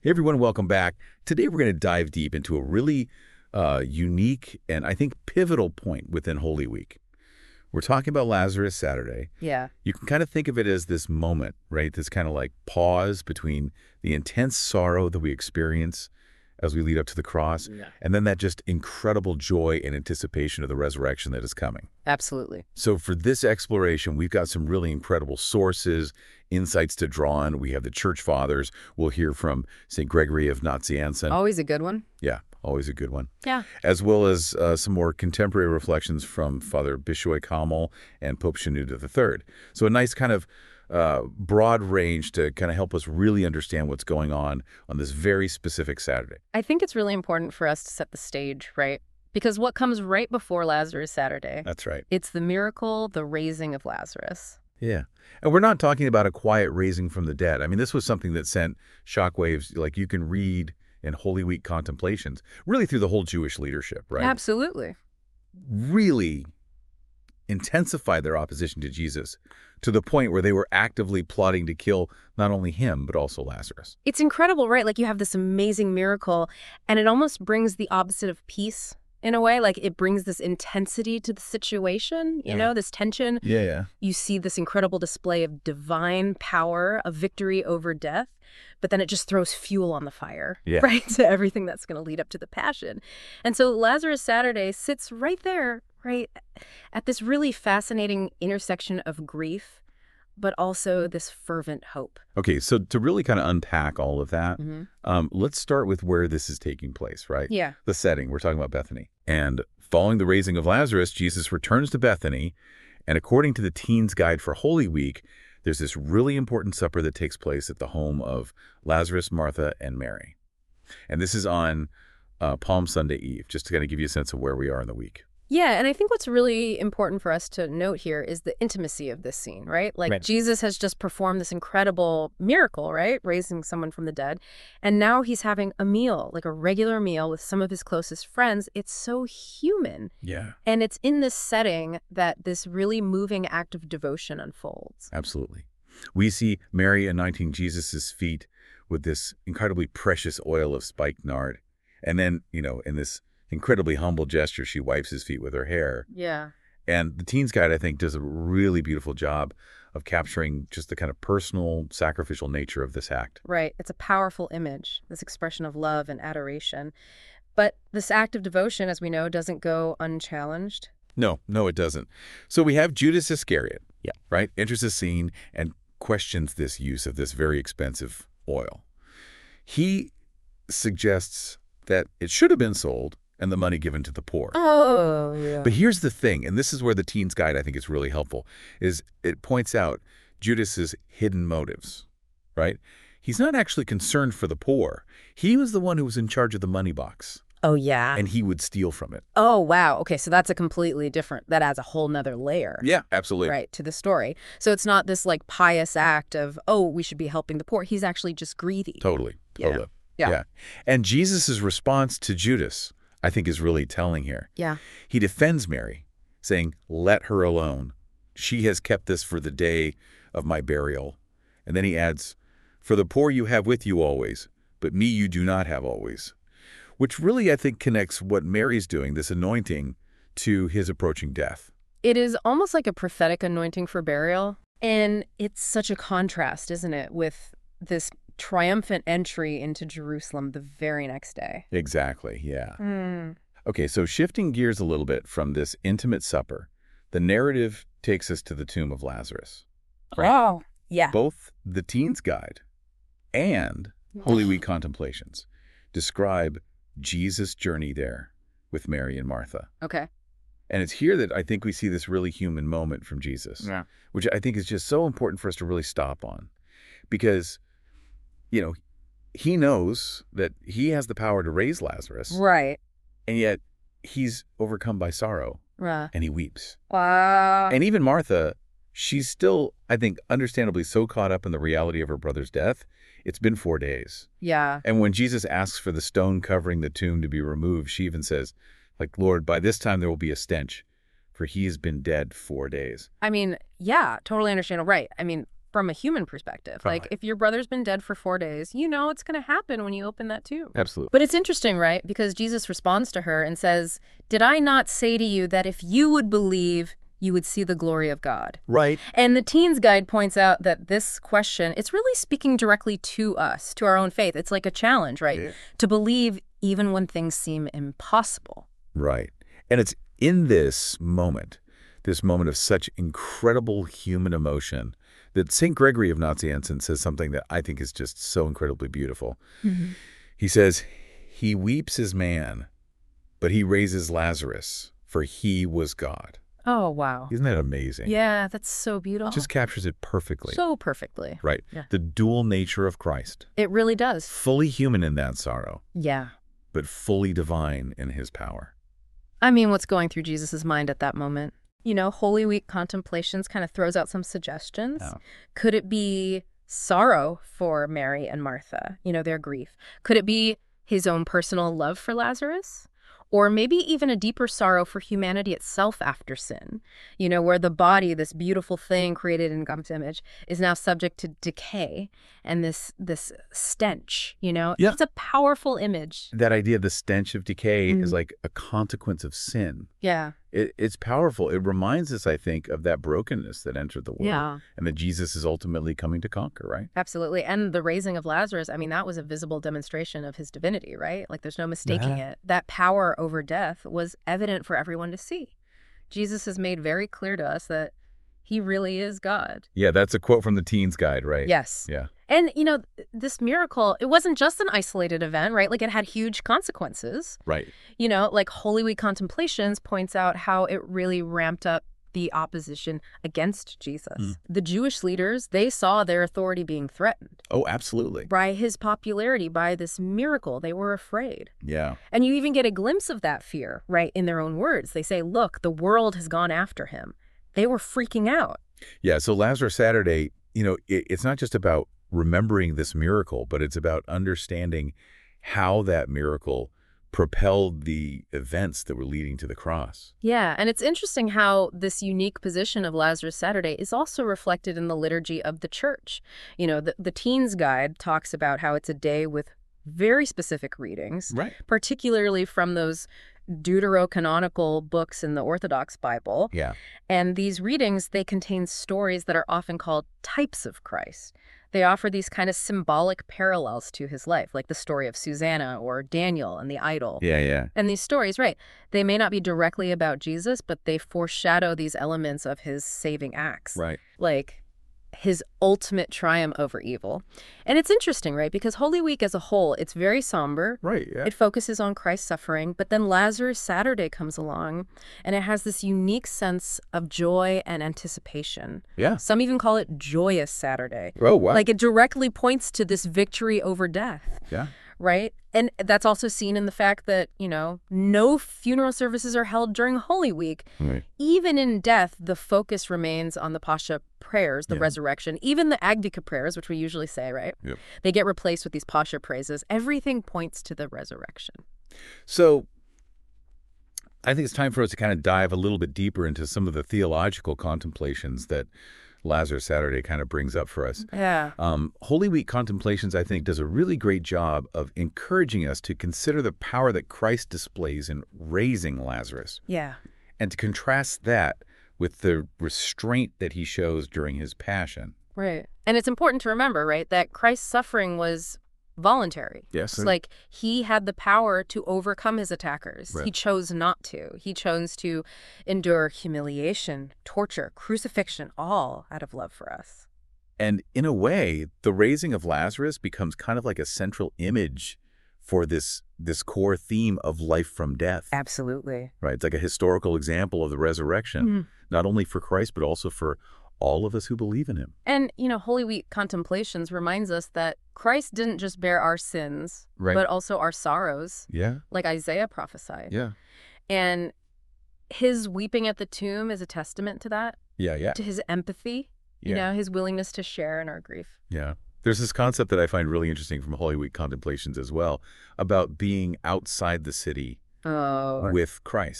Hey everyone, welcome back. Today we're going to dive deep into a really unique and I think pivotal point within Holy Week. We're talking about Lazarus Saturday. Yeah. You can kind of think of it as this moment, right? This kind of like pause between the intense sorrow that we experience as we lead up to the cross, and then that just incredible joy and anticipation of the resurrection that is coming. Absolutely. So for this exploration, we've got some really incredible sources, insights to draw on. We have the church fathers. We'll hear from St. Gregory of Nazianzen. Always a good one. Yeah, always a good one. Yeah. As well as some more contemporary reflections from Father Bishoy Kamel and Pope Shenouda III. So a nice kind of broad range to kind of help us really understand what's going on this very specific Saturday. I think it's really important for us to set the stage, right? Because what comes right before Lazarus Saturday? That's right. It's the miracle, the raising of Lazarus. Yeah. And we're not talking about a quiet raising from the dead. I mean, this was something that sent shockwaves, like you can read in Holy Week contemplations, really through the whole Jewish leadership, right? Absolutely. Really intensified their opposition to Jesus to the point where they were actively plotting to kill not only him, but also Lazarus. It's incredible, right? Like you have this amazing miracle, and it almost brings the opposite of peace in a way. Like it brings this intensity to the situation, you know, this tension. Yeah. You see this incredible display of divine power, of victory over death, but then it just throws fuel on the fire, right, to everything that's going to lead up to the Passion. And so Lazarus Saturday sits right there, right, at this really fascinating intersection of grief, but also this fervent hope. Okay, so to really kind of unpack all of that, let's start with where this is taking place, right? Yeah. The setting, we're talking about Bethany. And following the raising of Lazarus, Jesus returns to Bethany, and according to the Teens Guide for Holy Week, there's this really important supper that takes place at the home of Lazarus, Martha, and Mary. And this is on Palm Sunday Eve, just to kind of give you a sense of where we are in the week. Yeah, and I think what's really important for us to note here is the intimacy of this scene, right? Like Jesus has just performed this incredible miracle, right? Raising someone from the dead. And now he's having a meal, like a regular meal with some of his closest friends. It's so human. Yeah. And it's in this setting that this really moving act of devotion unfolds. Absolutely. We see Mary anointing Jesus's feet with this incredibly precious oil of spikenard. And then, you know, in this incredibly humble gesture, she wipes his feet with her hair. Yeah. And the Teens Guide, I think, does a really beautiful job of capturing just the kind of personal, sacrificial nature of this act. Right. It's a powerful image, this expression of love and adoration. But this act of devotion, as we know, doesn't go unchallenged. No, it doesn't. So we have Judas Iscariot, right, enters the scene and questions this use of this very expensive oil. He suggests that it should have been sold and the money given to the poor. Oh, yeah. But here's the thing, and this is where the Teens Guide, I think, is really helpful, is it points out Judas's hidden motives, right? He's not actually concerned for the poor. He was the one who was in charge of the money box. Oh, yeah. And he would steal from it. Oh, wow. Okay, so that's a completely different, that adds a whole nother layer. Yeah, absolutely. Right, to the story. So it's not this like pious act of, oh, we should be helping the poor. He's actually just greedy. Totally. Yeah. And Jesus's response to Judas, I think, is really telling here. Yeah. He defends Mary, saying, "Let her alone. She has kept this for the day of my burial." And then he adds, "For the poor you have with you always, but me you do not have always." Which really, I think, connects what Mary's doing, this anointing, to his approaching death. It is almost like a prophetic anointing for burial. And it's such a contrast, isn't it, with this triumphant entry into Jerusalem the very next day. Exactly, yeah. Okay, so shifting gears a little bit from this intimate supper, the narrative takes us to the tomb of Lazarus. Right? Wow. Yeah. Both the Teens Guide and Holy Week Contemplations describe Jesus' journey there with Mary and Martha. Okay. And it's here that I think we see this really human moment from Jesus, which I think is just so important for us to really stop on. Because, you know, he knows that he has the power to raise Lazarus. Right. And yet he's overcome by sorrow and he weeps. Wow. And even Martha, she's still, I think, understandably so caught up in the reality of her brother's death. It's been 4 days. Yeah. And when Jesus asks for the stone covering the tomb to be removed, she even says, like, "Lord, by this time there will be a stench, for he has been dead 4 days." I mean, yeah, totally understandable. Right. I mean, from a human perspective. Right. Like, if your brother's been dead for 4 days, you know it's going to happen when you open that tomb. Absolutely. But it's interesting, right? Because Jesus responds to her and says, "Did I not say to you that if you would believe, you would see the glory of God?" Right. And the Teens Guide points out that this question, it's really speaking directly to us, to our own faith. It's like a challenge, right? Yeah. To believe even when things seem impossible. Right. And it's in this moment of such incredible human emotion, that St. Gregory of Nazianzen says something that I think is just so incredibly beautiful. Mm-hmm. He says, "He weeps as man, but he raises Lazarus, for he was God." Oh, wow. Isn't that amazing? Yeah, that's so beautiful. Just captures it perfectly. So perfectly. Right. Yeah. The dual nature of Christ. It really does. Fully human in that sorrow, Yeah. but fully divine in his power. I mean, what's going through Jesus's mind at that moment? You know, Holy Week Contemplations kind of throws out some suggestions. Yeah. Could it be sorrow for Mary and Martha, you know, their grief? Could it be his own personal love for Lazarus? Or maybe even a deeper sorrow for humanity itself after sin, you know, where the body, this beautiful thing created in God's image, is now subject to decay and this stench, you know? Yeah. It's a powerful image. That idea of the stench of decay is like a consequence of sin. Yeah. It's powerful. It reminds us, I think, of that brokenness that entered the world. Yeah. And that Jesus is ultimately coming to conquer, right? Absolutely. And the raising of Lazarus, I mean, that was a visible demonstration of his divinity, right? Like, there's no mistaking it. That power over death was evident for everyone to see. Jesus has made very clear to us that he really is God. Yeah, that's a quote from the Teens Guide, right? Yes. Yeah. And, you know, this miracle, it wasn't just an isolated event, right? Like, it had huge consequences. Right. You know, like Holy Week Contemplations points out how it really ramped up the opposition against Jesus. The Jewish leaders, they saw their authority being threatened. Oh, absolutely. By his popularity, by this miracle. They were afraid. Yeah. And you even get a glimpse of that fear, right, in their own words. They say, look, the world has gone after him. They were freaking out. Yeah, so Lazarus Saturday, you know, it's not just about remembering this miracle, but it's about understanding how that miracle propelled the events that were leading to the cross. Yeah, and it's interesting how this unique position of Lazarus Saturday is also reflected in the liturgy of the church. You know, the Teens Guide talks about how it's a day with very specific readings, Right. particularly from those deuterocanonical books in the Orthodox Bible. Yeah. And these readings, they contain stories that are often called types of Christ. They offer these kind of symbolic parallels to his life, like the story of Susanna or Daniel and the idol. Yeah. And these stories, right, they may not be directly about Jesus, but they foreshadow these elements of his saving acts. Right. Like his ultimate triumph over evil. And it's interesting, right, because Holy Week as a whole, it's very somber. Right, yeah. It focuses on Christ's suffering, but then Lazarus Saturday comes along, and it has this unique sense of joy and anticipation. Yeah. Some even call it Joyous Saturday. Oh, wow. Like, it directly points to this victory over death. Yeah. Right? And that's also seen in the fact that, you know, no funeral services are held during Holy Week. Right. Even in death, the focus remains on the Pascha prayers, the resurrection. Even the Agdika prayers, which we usually say, right? Yep. They get replaced with these Pascha praises. Everything points to the resurrection. So I think it's time for us to kind of dive a little bit deeper into some of the theological contemplations that Lazarus Saturday kind of brings up for us. Yeah. Holy Week Contemplations, I think, does a really great job of encouraging us to consider the power that Christ displays in raising Lazarus, Yeah. and to contrast that with the restraint that he shows during his passion. Right. And it's important to remember, right, that Christ's suffering was voluntary. Yes. It's like he had the power to overcome his attackers. Right. He chose not to. He chose to endure humiliation, torture, crucifixion, all out of love for us. And in a way, the raising of Lazarus becomes kind of like a central image for this core theme of life from death. Absolutely. Right? It's like a historical example of the resurrection, not only for Christ, but also for all of us who believe in him. And, you know, Holy Week Contemplations reminds us that Christ didn't just bear our sins, Right. but also our sorrows, Yeah. like Isaiah prophesied. Yeah. And his weeping at the tomb is a testament to that, Yeah. to his empathy, you know, his willingness to share in our grief. Yeah. There's this concept that I find really interesting from Holy Week Contemplations as well, about being outside the city Oh. with Christ.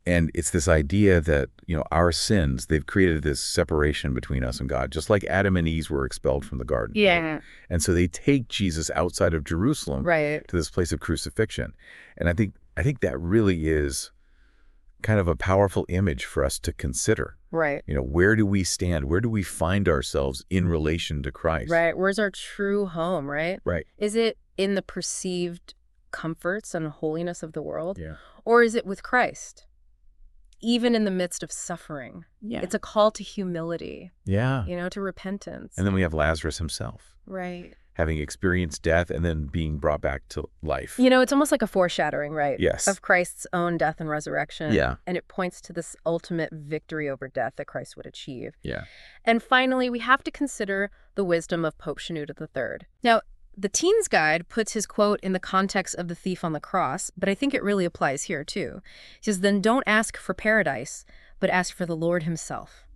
And it's this idea that, our sins, they've created this separation between us and God, just like Adam and Eve were expelled from the garden. Yeah. And so they take Jesus outside of Jerusalem Right. to this place of crucifixion. And I think that really is kind of a powerful image for us to consider. Right. Where do we stand? Where do we find ourselves in relation to Christ? Right. Where's our true home, right? Right. Is it in the perceived comforts and holiness of the world? Yeah. Or is it with Christ? Even in the midst of suffering. Yeah. It's a call to humility, Yeah. to repentance. And then we have Lazarus himself, Right. having experienced death and then being brought back to life. It's almost like a foreshadowing, right? Yes. Of Christ's own death and resurrection. Yeah. And it points to this ultimate victory over death that Christ would achieve. Yeah. And finally, we have to consider the wisdom of Pope Shenouda III. Now, the Teens Guide puts his quote in the context of the thief on the cross, but I think it really applies here too. He says, then don't ask for paradise, but ask for the Lord himself.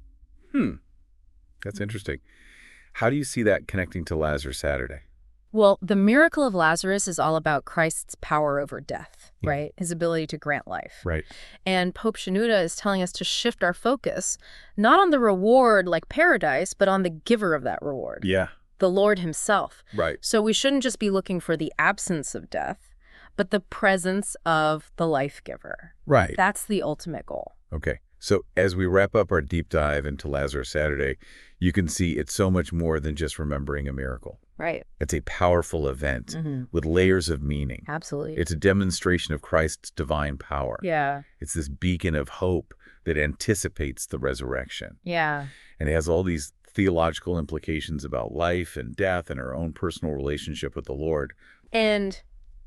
That's interesting. How do you see that connecting to Lazarus Saturday? Well, the miracle of Lazarus is all about Christ's power over death, Yeah. right? His ability to grant life. Right. And Pope Shenouda is telling us to shift our focus, not on the reward like paradise, but on the giver of that reward, Yeah. the Lord himself. Right. So we shouldn't just be looking for the absence of death, but the presence of the life giver. Right. That's the ultimate goal. Okay. So as we wrap up our deep dive into Lazarus Saturday, you can see it's so much more than just remembering a miracle. Right. It's a powerful event with layers of meaning. Absolutely. It's a demonstration of Christ's divine power. Yeah. It's this beacon of hope that anticipates the resurrection. Yeah. And it has all these theological implications about life and death and our own personal relationship with the Lord. And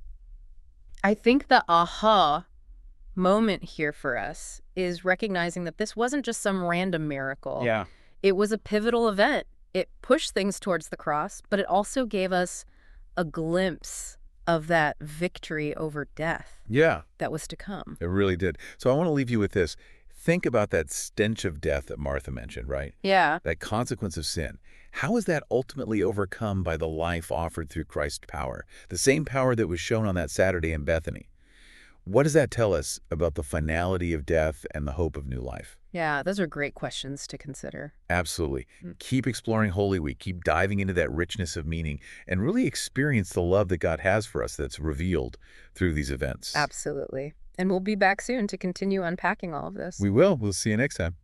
I think the aha moment here for us is recognizing that this wasn't just some random miracle. Yeah. It was a pivotal event. It pushed things towards the cross, but it also gave us a glimpse of that victory over death Yeah, that was to come. it really did. So I want to leave you with this. Think about that stench of death that Martha mentioned, right? Yeah. That consequence of sin. How is that ultimately overcome by the life offered through Christ's power? The same power that was shown on that Saturday in Bethany. What does that tell us about the finality of death and the hope of new life? Yeah, those are great questions to consider. Absolutely. Keep exploring Holy Week. Keep diving into that richness of meaning and really experience the love that God has for us that's revealed through these events. Absolutely. And we'll be back soon to continue unpacking all of this. We will. We'll see you next time.